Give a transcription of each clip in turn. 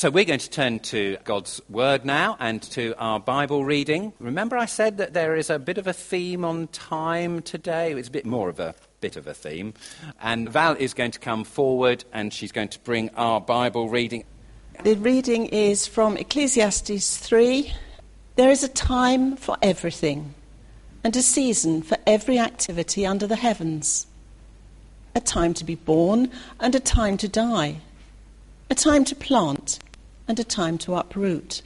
So we're going to turn to God's Word now and to our Bible reading. Remember I said that there is a bit of a theme on time today? It's a bit more of a bit of a theme. And Val is going to come forward and she's going to bring our Bible reading. The reading is from Ecclesiastes 3. There is a time for everything and a season for every activity under the heavens. A time to be born and a time to die. A time to plant and a time to uproot.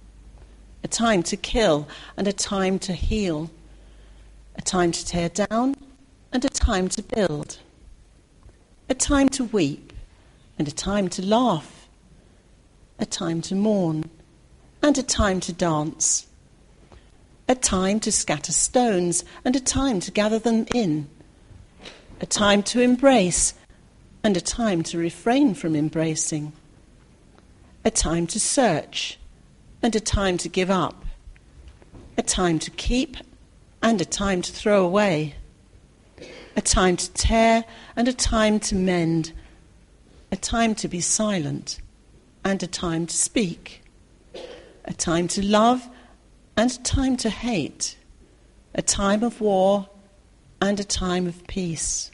A time to kill and a time to heal. A time to tear down and a time to build. A time to weep and a time to laugh. A time to mourn and a time to dance. A time to scatter stones and a time to gather them in. A time to embrace and a time to refrain from embracing. A time to search and a time to give up. A time to keep and a time to throw away. A time to tear and a time to mend. A time to be silent and a time to speak. A time to love and a time to hate. A time of war and a time of peace.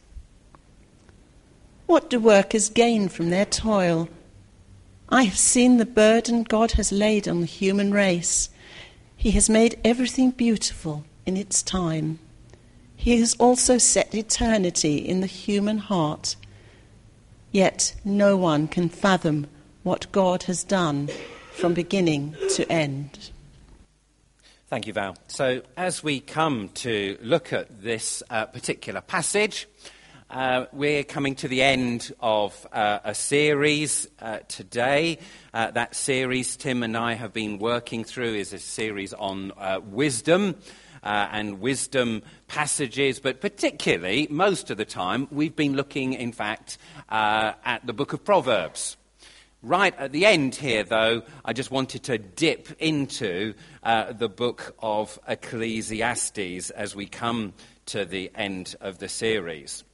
What do workers gain from their toil? I have seen the burden God has laid on the human race. He has made everything beautiful in its time. He has also set eternity in the human heart. Yet no one can fathom what God has done from beginning to end. Thank you, Val. So as we come to look at this particular passage, we're coming to the end of a series today. That series Tim and I have been working through is a series on wisdom and wisdom passages, but particularly, most of the time, we've been looking, in fact, at the book of Proverbs. Right at the end here, though, I just wanted to dip into the book of Ecclesiastes as we come to the end of the series.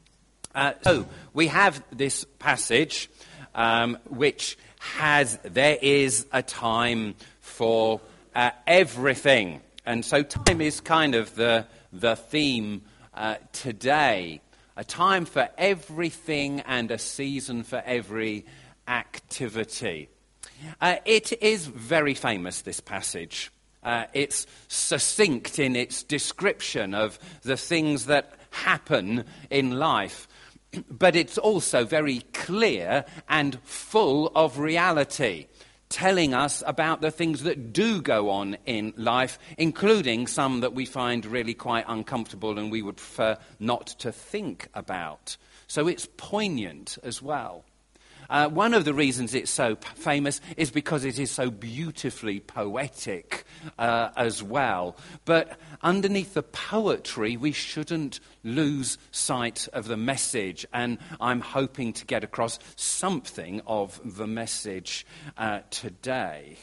So we have this passage which has, there is a time for everything. And so time is kind of the theme today. A time for everything and a season for every activity. It is very famous, this passage. It's succinct in its description of the things that happen in life. But it's also very clear and full of reality, telling us about the things that do go on in life, including some that we find really quite uncomfortable and we would prefer not to think about. So it's poignant as well. One of the reasons it's so famous is because it is so beautifully poetic as well. But underneath the poetry, we shouldn't lose sight of the message. And I'm hoping to get across something of the message today.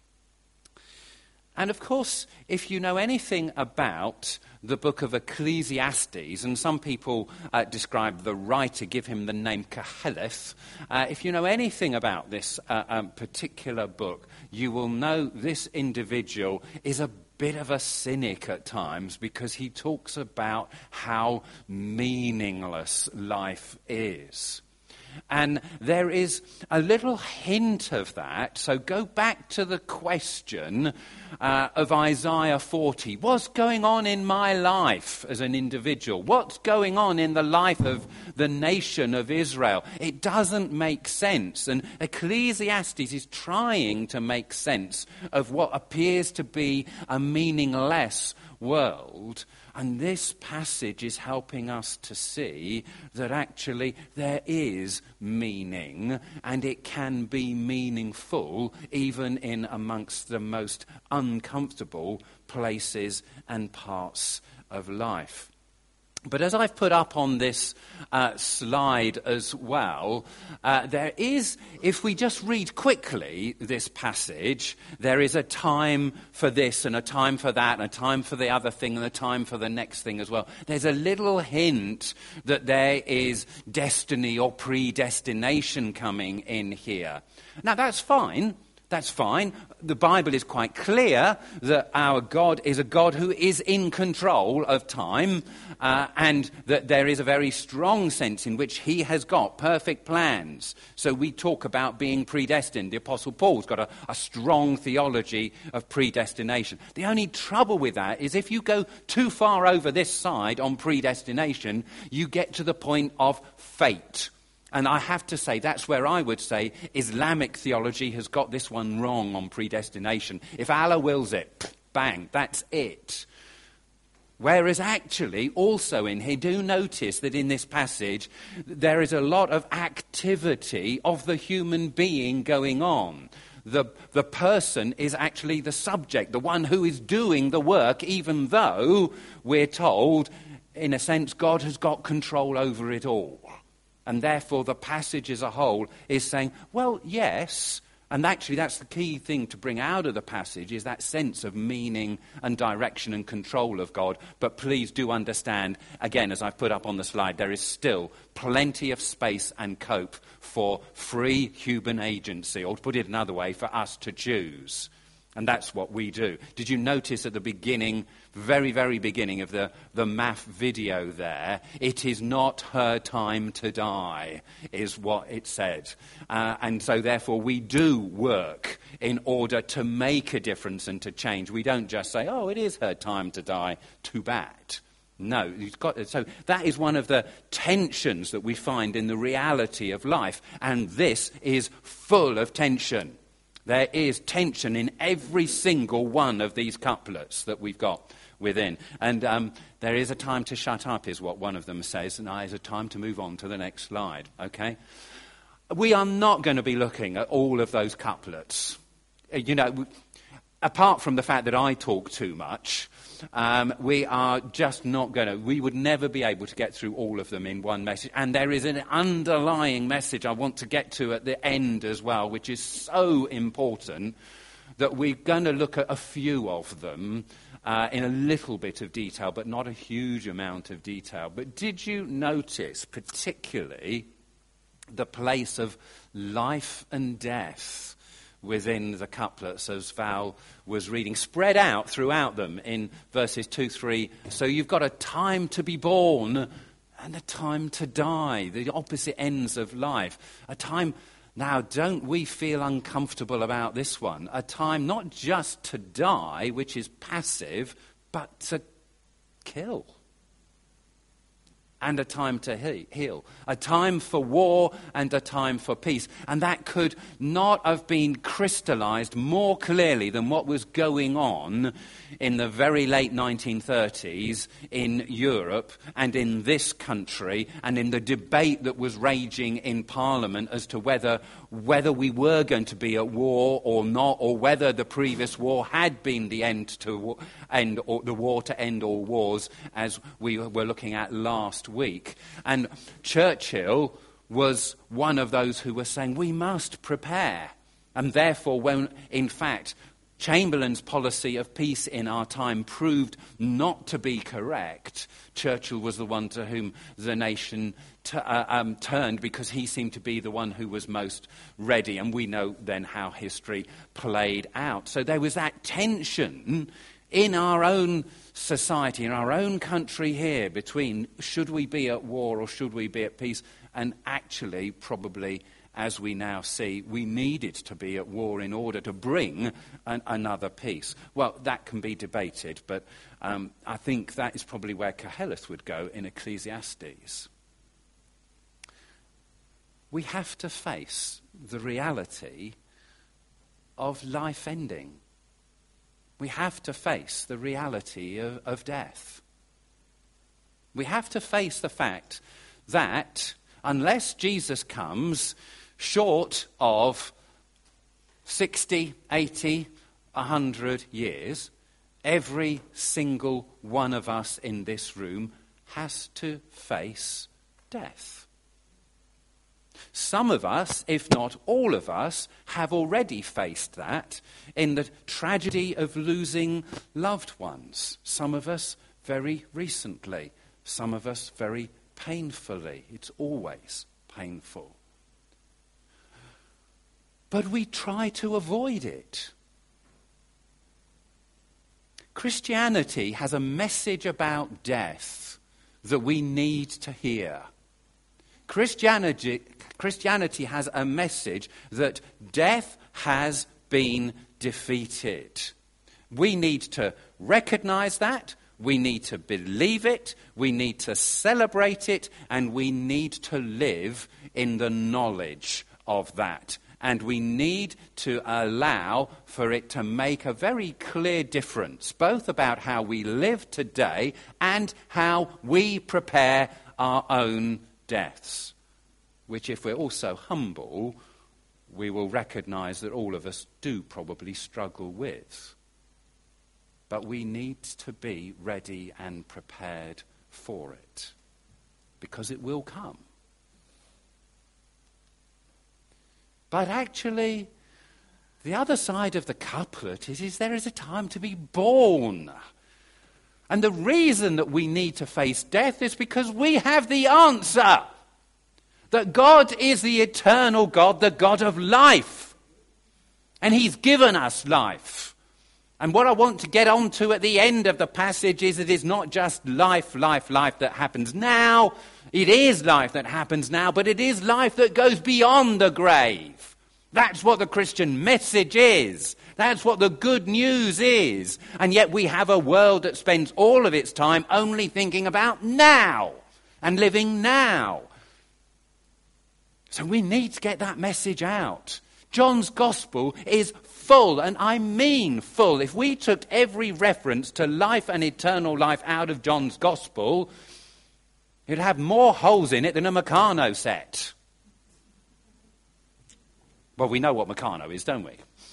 And of course, if you know anything about the book of Ecclesiastes, and some people describe the writer, give him the name Koheleth. If you know anything about this particular book, you will know this individual is a bit of a cynic at times because he talks about how meaningless life is. And there is a little hint of that. So go back to the question of Isaiah 40. What's going on in my life as an individual? What's going on in the life of the nation of Israel? It doesn't make sense. And Ecclesiastes is trying to make sense of what appears to be a meaningless world. And this passage is helping us to see that actually there is meaning, and it can be meaningful even in amongst the most uncomfortable places and parts of life. But as I've put up on this slide as well, there is, if we just read quickly this passage, there is a time for this and a time for that and a time for the other thing and a time for the next thing as well. There's a little hint that there is destiny or predestination coming in here. Now that's fine. That's fine. The Bible is quite clear that our God is a God who is in control of time, and that there is a very strong sense in which he has got perfect plans. So we talk about being predestined. The Apostle Paul's got a strong theology of predestination. The only trouble with that is if you go too far over this side on predestination, you get to the point of fate. And I have to say, that's where I would say Islamic theology has got this one wrong on predestination. If Allah wills it, bang, that's it. Whereas actually, also in here, do notice that in this passage, there is a lot of activity of the human being going on. The person is actually the subject, the one who is doing the work, even though we're told, in a sense, God has got control over it all. And therefore, the passage as a whole is saying, well, yes, and actually that's the key thing to bring out of the passage is that sense of meaning and direction and control of God. But please do understand, again, as I've put up on the slide, there is still plenty of space and scope for free human agency, or to put it another way, for us to choose. And that's what we do. Did you notice at the beginning, very, very beginning of the MAF video there, it is not her time to die, is what it said. And so therefore we do work in order to make a difference and to change. We don't just say, oh, it is her time to die, too bad. No, so that is one of the tensions that we find in the reality of life. And this is full of tension. There is tension in every single one of these couplets that we've got within. And there is a time to shut up, is what one of them says, and there is a time to move on to the next slide, okay? We are not going to be looking at all of those couplets. You know, apart from the fact that I talk too much, we are just not going to, we would never be able to get through all of them in one message. And there is an underlying message I want to get to at the end as well, which is so important that we're going to look at a few of them in a little bit of detail, but not a huge amount of detail. But did you notice particularly the place of life and death within the couplets as Val was reading, spread out throughout them in verses 2, 3. So you've got a time to be born and a time to die, the opposite ends of life. A time, now don't we feel uncomfortable about this one? A time not just to die, which is passive, but to kill. And a time to heal. A time for war and a time for peace. And that could not have been crystallized more clearly than what was going on in the very late 1930s in Europe and in this country and in the debate that was raging in Parliament as to whether we were going to be at war or not, or whether the previous war had been the end to end, or the war to end all wars, as we were looking at last week. And Churchill was one of those who were saying we must prepare. And therefore, when in fact Chamberlain's policy of peace in our time proved not to be correct, Churchill was the one to whom the nation turned, because he seemed to be the one who was most ready. And we know then how history played out. So there was that tension in our own society, in our own country here, between should we be at war or should we be at peace? And actually, probably, as we now see, we needed to be at war in order to bring another peace. Well, that can be debated, but I think that is probably where Koheleth would go in Ecclesiastes. We have to face the reality of life ending. We have to face the reality of death. We have to face the fact that unless Jesus comes short of 60, 80, 100 years, every single one of us in this room has to face death. Some of us, if not all of us, have already faced that in the tragedy of losing loved ones. Some of us very recently, some of us very painfully. It's always painful. But we try to avoid it. Christianity has a message about death that we need to hear. Christianity has a message that death has been defeated. We need to recognize that, we need to believe it, we need to celebrate it, and we need to live in the knowledge of that. And we need to allow for it to make a very clear difference, both about how we live today and how we prepare our own deaths, which, if we're also humble, we will recognize that all of us do probably struggle with. But we need to be ready and prepared for it, because it will come. But actually, the other side of the couplet is there is a time to be born. And the reason that we need to face death is because we have the answer. That God is the eternal God, the God of life. And he's given us life. And what I want to get on to at the end of the passage is it is not just life that happens now. It is life that happens now, but it is life that goes beyond the grave. That's what the Christian message is. That's what the good news is. And yet we have a world that spends all of its time only thinking about now and living now. So we need to get that message out. John's gospel is full, and I mean full. If we took every reference to life and eternal life out of John's gospel, it'd have more holes in it than a Meccano set. Well, we know what Meccano is, don't we?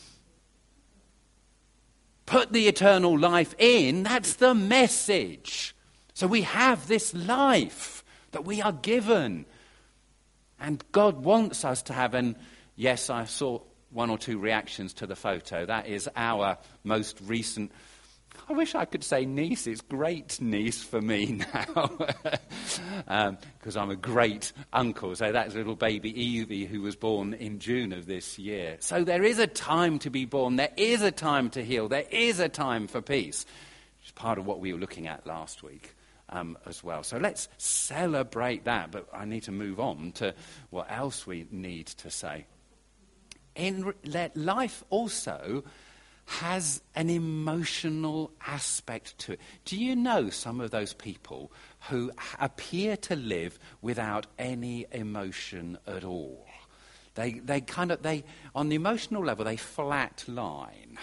Put the eternal life in, that's the message. So we have this life that we are given. And God wants us to have, and yes, I saw one or two reactions to the photo. That is our most recent, I wish I could say niece. It's great niece for me now. Because I'm a great uncle. So that's little baby Evie, who was born in June of this year. So there is a time to be born. There is a time to heal. There is a time for peace. Which is part of what we were looking at last week. As well. So let's celebrate that, but I need to move on to what else we need to say. Life also has an emotional aspect to it. Do you know some of those people who appear to live without any emotion at all? They on the emotional level, they flatline.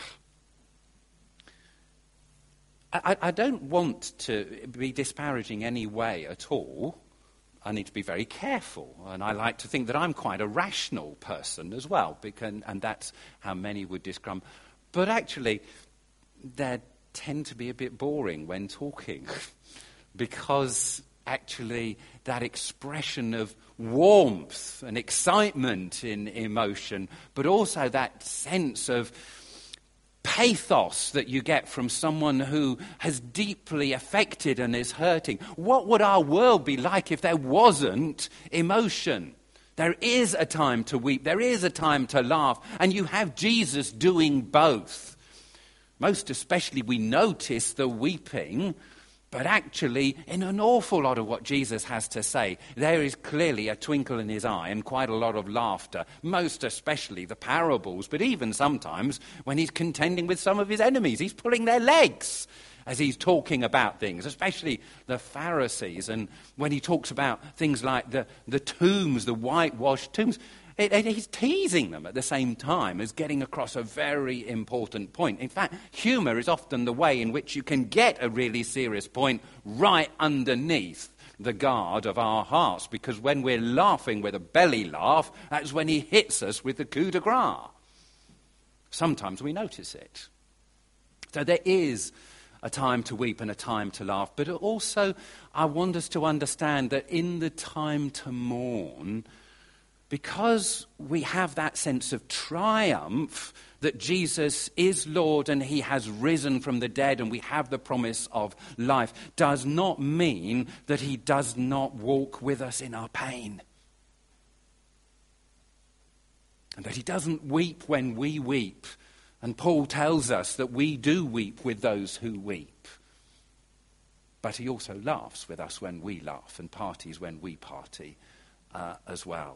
I don't want to be disparaging any way at all. I need to be very careful. And I like to think that I'm quite a rational person as well, and that's how many would describe. But actually, they tend to be a bit boring when talking, because actually that expression of warmth and excitement in emotion, but also that sense of pathos that you get from someone who has deeply affected and is hurting. What would our world be like if there wasn't emotion? There is a time to weep. There is a time to laugh. And you have Jesus doing both. Most especially we notice the weeping, but actually in an awful lot of what Jesus has to say, there is clearly a twinkle in his eye and quite a lot of laughter, most especially the parables, but even sometimes when he's contending with some of his enemies. He's pulling their legs as he's talking about things, especially the Pharisees. And when he talks about things like the tombs, the whitewashed tombs, he's teasing them at the same time as getting across a very important point. In fact, humour is often the way in which you can get a really serious point right underneath the guard of our hearts, because when we're laughing with a belly laugh, that's when he hits us with the coup de grace. Sometimes we notice it. So there is a time to weep and a time to laugh. But also, I want us to understand that in the time to mourn, because we have that sense of triumph that Jesus is Lord and he has risen from the dead and we have the promise of life, does not mean that he does not walk with us in our pain. And that he doesn't weep when we weep. And Paul tells us that we do weep with those who weep. But he also laughs with us when we laugh and parties when we party as well.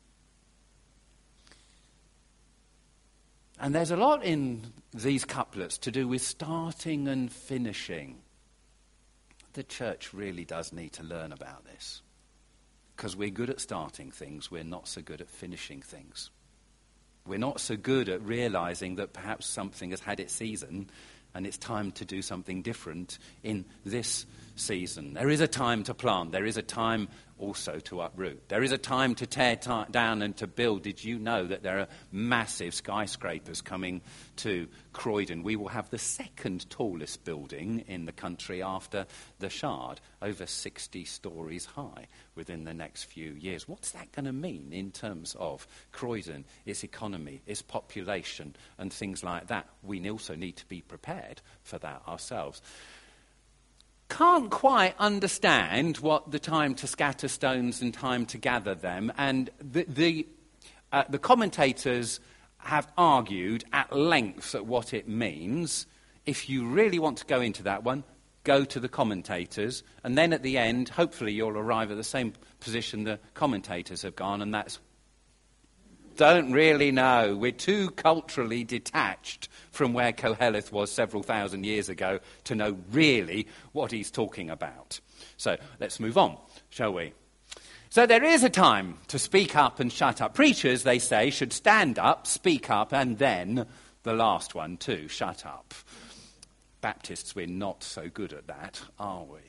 And there's a lot in these couplets to do with starting and finishing. The church really does need to learn about this. Because we're good at starting things, we're not so good at finishing things. We're not so good at realizing that perhaps something has had its season and it's time to do something different in this season. There is a time to plant. There is a time also to uproot. There is a time to tear down and to build. Did you know that there are massive skyscrapers coming to Croydon? We will have the second tallest building in the country after the Shard, over 60 stories high within the next few years. What's that going to mean in terms of Croydon, its economy, its population, and things like that? We also need to be prepared for that ourselves. Can't quite understand what the time to scatter stones and time to gather them, and the commentators have argued at length at what it means. If you really want to go into that one, go to the commentators, and then at the end, hopefully you'll arrive at the same position the commentators have gone, and that's don't really know. We're too culturally detached from where Koheleth was several thousand years ago to know really what he's talking about. So let's move on, shall we? So there is a time to speak up and shut up. Preachers, they say, should stand up, speak up, and then the last one too, shut up. Baptists, we're not so good at that, are we?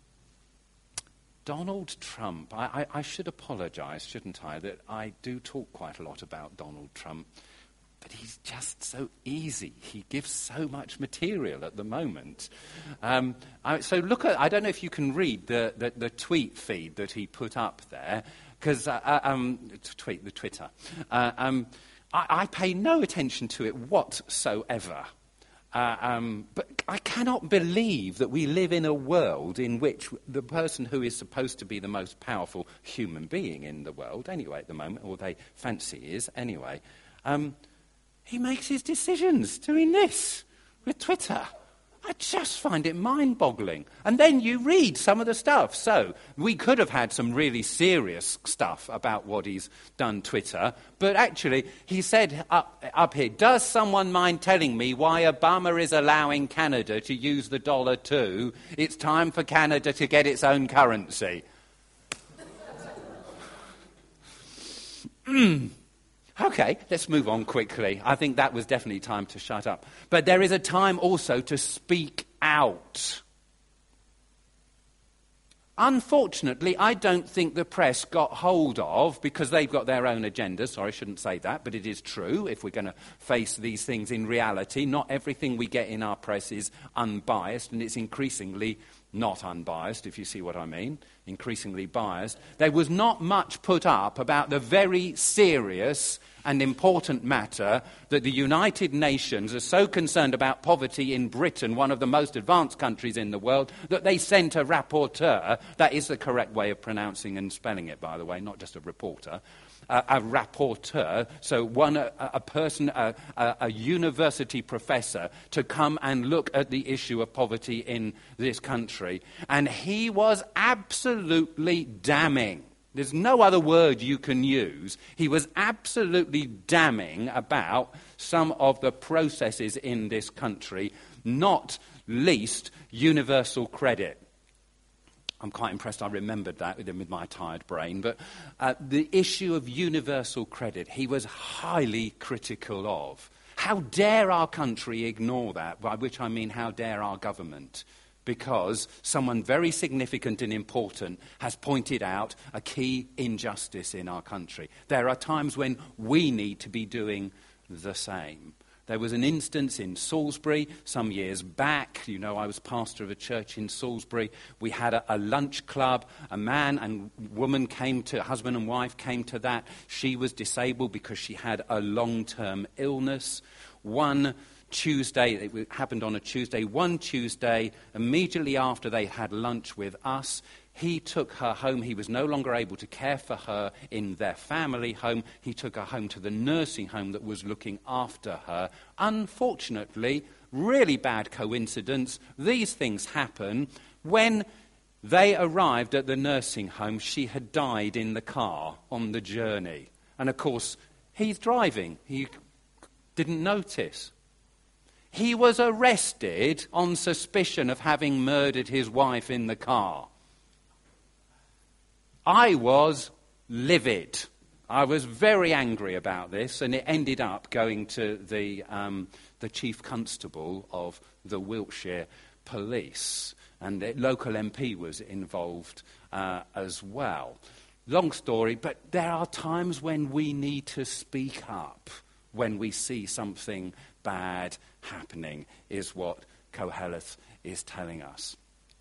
Donald Trump, I should apologise, shouldn't I, that I do talk quite a lot about Donald Trump, but he's just so easy. He gives so much material at the moment. So look at, I don't know if you can read the tweet feed that he put up there, because, the Twitter. I pay no attention to it whatsoever. But I cannot believe that we live in a world in which the person who is supposed to be the most powerful human being in the world, anyway, at the moment, or they fancy is, anyway, he makes his decisions doing this with Twitter. I just find it mind-boggling. And then you read some of the stuff. So we could have had some really serious stuff about what he's done Twitter. But actually, he said up here, does someone mind telling me why Obama is allowing Canada to use the dollar too? It's time for Canada to get its own currency. Okay, let's move on quickly. I think that was definitely time to shut up. But there is a time also to speak out. Unfortunately, I don't think the press got hold of, because they've got their own agenda. Sorry, I shouldn't say that, but it is true if we're going to face these things in reality. Not everything we get in our press is unbiased, and it's increasingly not unbiased, if you see what I mean, increasingly biased. There was not much put up about the very serious and important matter that the United Nations are so concerned about poverty in Britain, one of the most advanced countries in the world, that they sent a rapporteur, that is the correct way of pronouncing and spelling it, by the way, not just a reporter, a rapporteur, so a university professor, to come and look at the issue of poverty in this country. And he was absolutely damning. There's no other word you can use. He was absolutely damning about some of the processes in this country, not least universal credit. I'm quite impressed I remembered that with my tired brain. But the issue of universal credit, he was highly critical of. How dare our country ignore that? By which I mean, how dare our government? Because someone very significant and important has pointed out a key injustice in our country. There are times when we need to be doing the same. There was an instance in Salisbury some years back. You know, I was pastor of a church in Salisbury. We had a lunch club. A man and woman husband and wife came to that. She was disabled because she had a long-term illness. One Tuesday, it happened on a Tuesday, one Tuesday, immediately after they had lunch with us, he took her home. He was no longer able to care for her in their family home. He took her home to the nursing home that was looking after her. Unfortunately, really bad coincidence, these things happen. When they arrived at the nursing home, she had died in the car on the journey. And of course, he's driving. He didn't notice. He was arrested on suspicion of having murdered his wife in the car. I was livid. I was very angry about this, and it ended up going to the chief constable of the Wiltshire Police, and the local MP was involved as well. Long story, but there are times when we need to speak up when we see something bad happening, is what Koheleth is telling us.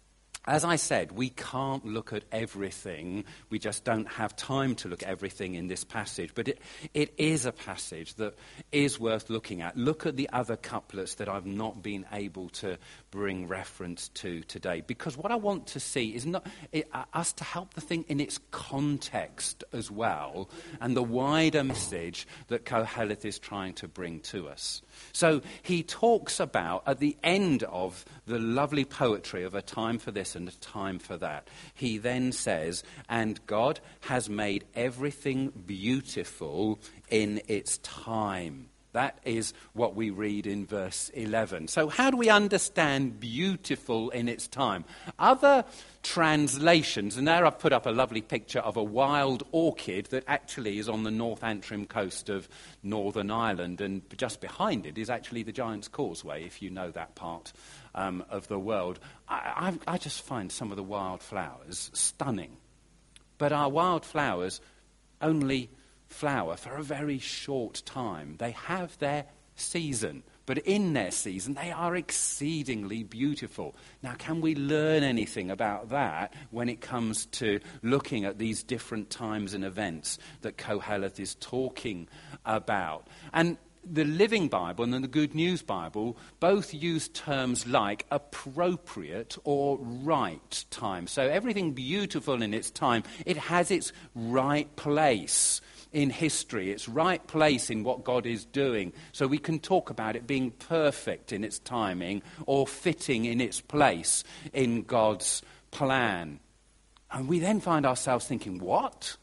As I said, we can't look at everything. We just don't have time to look at everything in this passage. But it is a passage that is worth looking at. Look at the other couplets that I've not been able to bring reference to today. Because what I want to see is not us to help the thing in its context as well, and the wider message that Koheleth is trying to bring to us. So he talks about, at the end of the lovely poetry of a time for this and a time for that, he then says, and God has made everything beautiful in its time. That is what we read in verse 11. So how do we understand beautiful in its time? Other translations, and there I've put up a lovely picture of a wild orchid that actually is on the North Antrim coast of Northern Ireland, and just behind it is actually the Giant's Causeway, if you know that part of the world. I just find some of the wildflowers stunning. But our wildflowers only flower for a very short time. They have their season, but in their season they are exceedingly beautiful. Now, can we learn anything about that when it comes to looking at these different times and events that Koheleth is talking about? And the Living Bible and the Good News Bible both use terms like appropriate or right time. So everything beautiful in its time, it has its right place in history, its right place in what God is doing. So we can talk about it being perfect in its timing or fitting in its place in God's plan. And we then find ourselves thinking, what?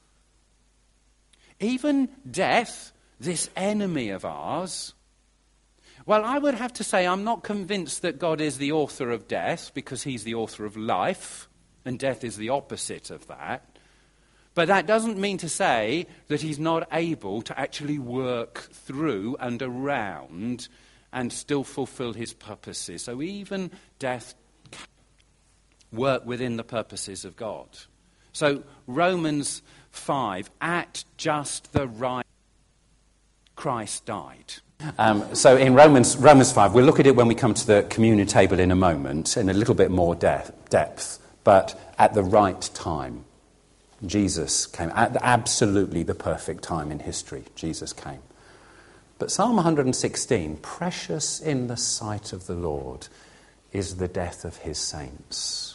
Even death, this enemy of ours? Well, I would have to say I'm not convinced that God is the author of death, because he's the author of life, and death is the opposite of that. But that doesn't mean to say that he's not able to actually work through and around and still fulfill his purposes. So even death can work within the purposes of God. So Romans 5, at just the right, Christ died. So in Romans 5, we'll look at it when we come to the communion table in a moment, in a little bit more depth, but at the right time. Jesus came at absolutely the perfect time in history. Jesus came. But Psalm 116, precious in the sight of the Lord is the death of his saints.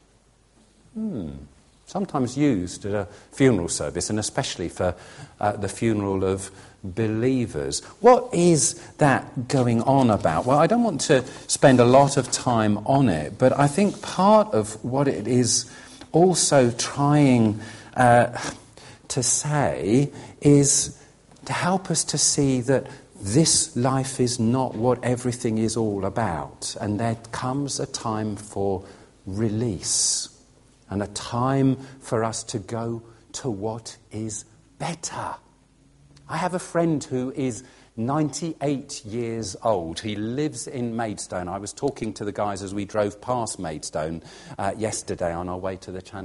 Sometimes used at a funeral service, and especially for the funeral of believers. What is that going on about? Well, I don't want to spend a lot of time on it, but I think part of what it is also trying to say is to help us to see that this life is not what everything is all about, and there comes a time for release and a time for us to go to what is better. I have a friend who is 98 years old. He lives in Maidstone. I was talking to the guys as we drove past Maidstone yesterday on our way to the Channel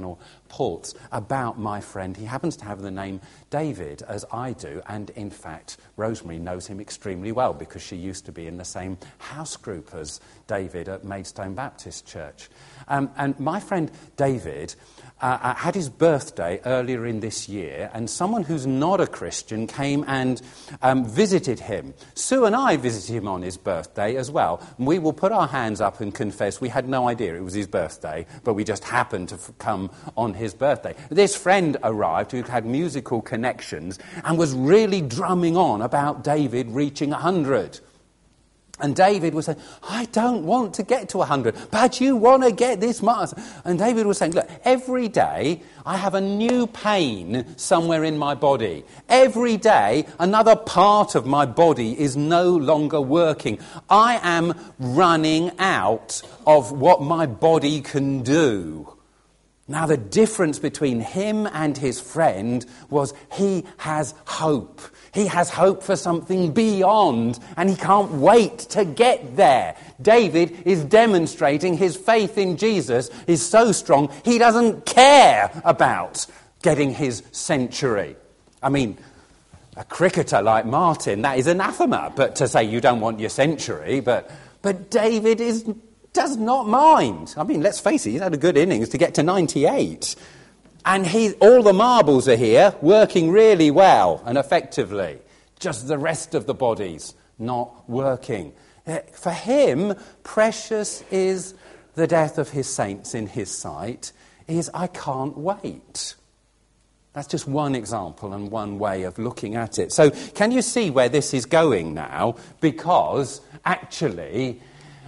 reports about my friend. He happens to have the name David, as I do, and in fact, Rosemary knows him extremely well because she used to be in the same house group as David at Maidstone Baptist Church. And my friend David had his birthday earlier in this year, and someone who's not a Christian came and visited him. Sue and I visited him on his birthday as well. And we will put our hands up and confess we had no idea it was his birthday, but we just happened to come on his birthday. This friend arrived who had musical connections and was really drumming on about David reaching 100. And David was saying, I don't want to get to 100, but you want to get this much. And David was saying, look, every day I have a new pain somewhere in my body. Every day another part of my body is no longer working. I am running out of what my body can do. Now, the difference between him and his friend was he has hope. He has hope for something beyond, and he can't wait to get there. David is demonstrating his faith in Jesus is so strong, he doesn't care about getting his century. I mean, a cricketer like Martin, that is anathema, but to say you don't want your century, but David does not mind. I mean, let's face it, he's had a good innings to get to 98. And all the marbles are here, working really well and effectively. Just the rest of the body's not working. For him, precious is the death of his saints in his sight, is I can't wait. That's just one example and one way of looking at it. So can you see where this is going now? Because actually,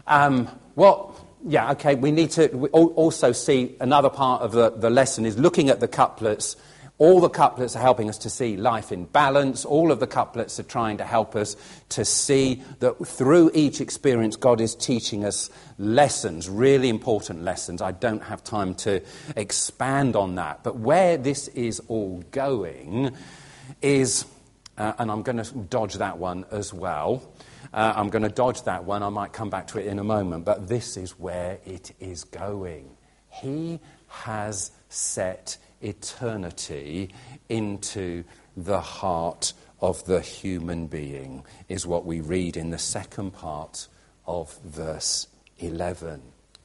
we need to also see another part of the lesson is looking at the couplets. All the couplets are helping us to see life in balance. All of the couplets are trying to help us to see that through each experience, God is teaching us lessons, really important lessons. I don't have time to expand on that. But where this is all going is, and I'm going to dodge that one as well. I'm going to dodge that one. I might come back to it in a moment. But this is where it is going. He has set eternity into the heart of the human being, is what we read in the second part of verse 11.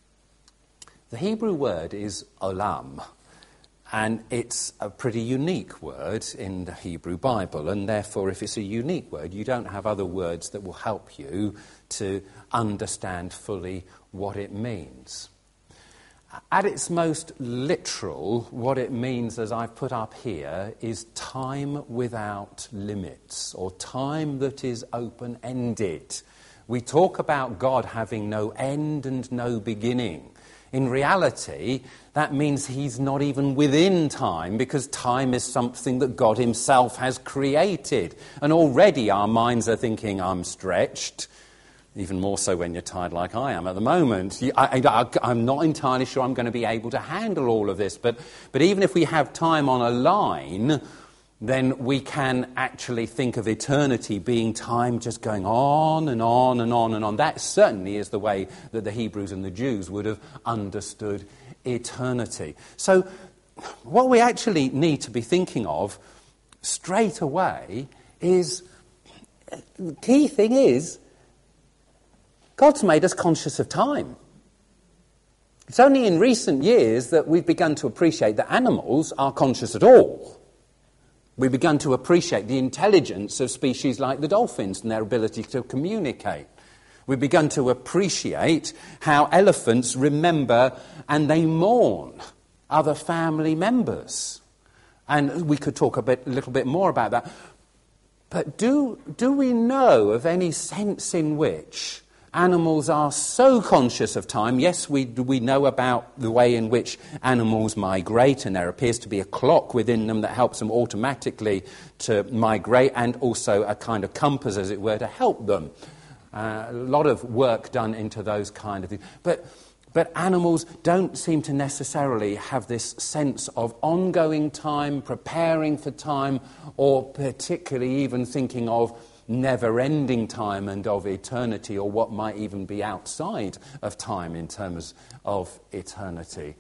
The Hebrew word is olam. And it's a pretty unique word in the Hebrew Bible, and therefore if it's a unique word, you don't have other words that will help you to understand fully what it means. At its most literal, what it means, as I've put up here, is time without limits, or time that is open-ended. We talk about God having no end and no beginning. In reality, that means he's not even within time, because time is something that God himself has created. And already our minds are thinking, I'm stretched. Even more so when you're tired like I am at the moment. I'm not entirely sure I'm going to be able to handle all of this. But even if we have time on a line, then we can actually think of eternity being time just going on and on and on and on. That certainly is the way that the Hebrews and the Jews would have understood eternity. So what we actually need to be thinking of straight away is, the key thing is, God's made us conscious of time. It's only in recent years that we've begun to appreciate that animals are conscious at all. We've begun to appreciate the intelligence of species like the dolphins and their ability to communicate. We've begun to appreciate how elephants remember and they mourn other family members. And we could talk a little bit more about that. But do we know of any sense in which animals are so conscious of time? Yes, we know about the way in which animals migrate, and there appears to be a clock within them that helps them automatically to migrate, and also a kind of compass, as it were, to help them. A lot of work done into those kind of things. But animals don't seem to necessarily have this sense of ongoing time, preparing for time, or particularly even thinking of never-ending time and of eternity, or what might even be outside of time in terms of eternity.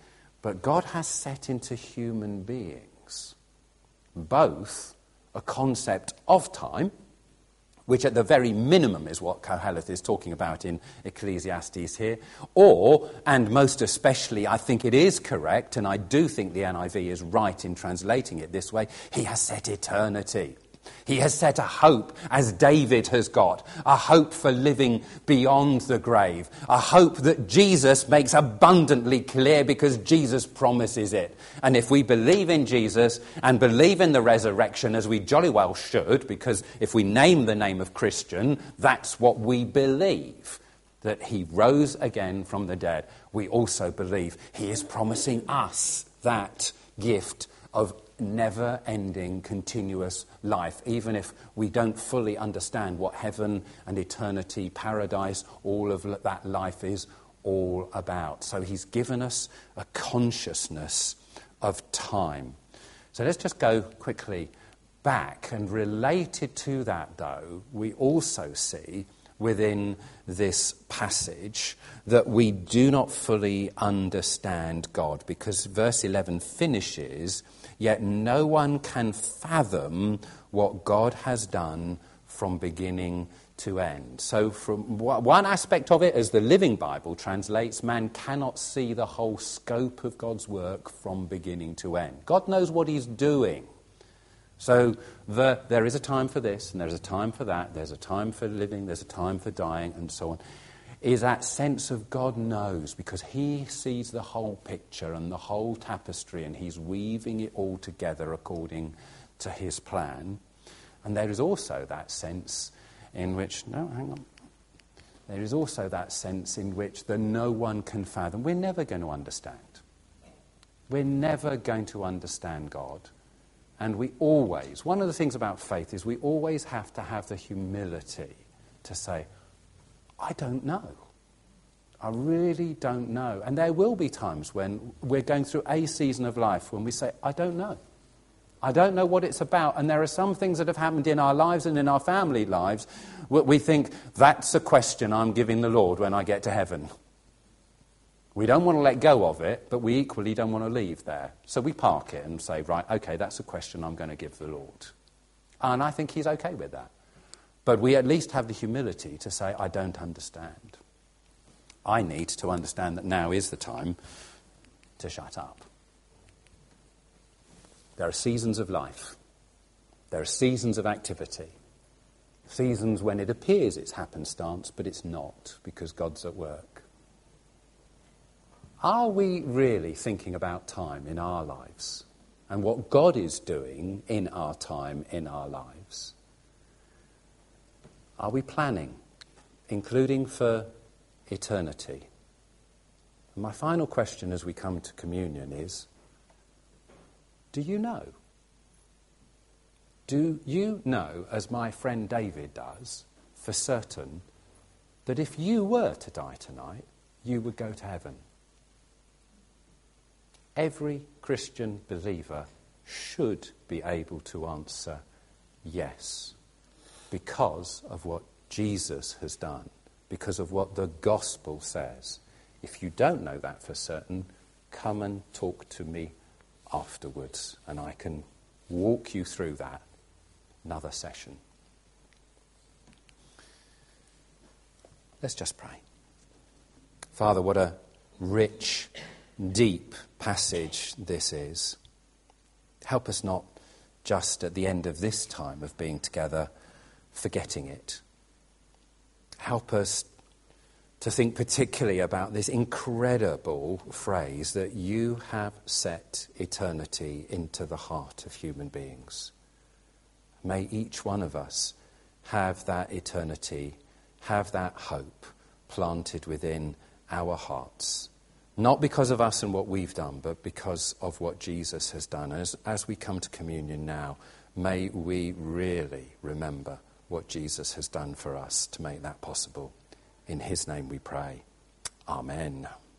But God has set into human beings both a concept of time, which at the very minimum is what Koheleth is talking about in Ecclesiastes here, or, and most especially, I think it is correct, and I do think the NIV is right in translating it this way, he has set eternity. He has set a hope, as David has got, a hope for living beyond the grave, a hope that Jesus makes abundantly clear because Jesus promises it. And if we believe in Jesus and believe in the resurrection, as we jolly well should, because if we name the name of Christian, that's what we believe, that he rose again from the dead, we also believe he is promising us that gift of never-ending, continuous life, even if we don't fully understand what heaven and eternity, paradise, all of that life is all about. So he's given us a consciousness of time. So let's just go quickly back, and related to that, though, we also see within this passage that we do not fully understand God, because verse 11 finishes, yet no one can fathom what God has done from beginning to end. So from one aspect of it, as the Living Bible translates, man cannot see the whole scope of God's work from beginning to end. God knows what he's doing. So there is a time for this, and there's a time for that, there's a time for living, there's a time for dying, and so on. Is that sense of God knows, because he sees the whole picture and the whole tapestry, and he's weaving it all together according to his plan. And there is also that sense in which, there is also that sense in which that no one can fathom. We're never going to understand. We're never going to understand God. And we always, one of the things about faith is we always have to have the humility to say, I don't know. I really don't know. And there will be times when we're going through a season of life when we say, I don't know. I don't know what it's about. And there are some things that have happened in our lives and in our family lives where we think, that's a question I'm giving the Lord when I get to heaven. We don't want to let go of it, but we equally don't want to leave there. So we park it and say, right, okay, that's a question I'm going to give the Lord. And I think he's okay with that. But we at least have the humility to say, I don't understand. I need to understand that now is the time to shut up. There are seasons of life. There are seasons of activity. Seasons when it appears it's happenstance, but it's not, because God's at work. Are we really thinking about time in our lives and what God is doing in our time, in our lives? Are we planning, including for eternity? And my final question as we come to communion is, do you know? Do you know, as my friend David does, for certain, that if you were to die tonight, you would go to heaven? Every Christian believer should be able to answer yes, because of what Jesus has done, because of what the gospel says. If you don't know that for certain, come and talk to me afterwards, and I can walk you through that another session. Let's just pray. Father, what a rich, deep passage this is. Help us not just at the end of this time of being together, forgetting it. Help us to think particularly about this incredible phrase that you have set eternity into the heart of human beings. May each one of us have that eternity, have that hope planted within our hearts. Not because of us and what we've done, but because of what Jesus has done. As we come to communion now, may we really remember what Jesus has done for us to make that possible. In his name we pray. Amen.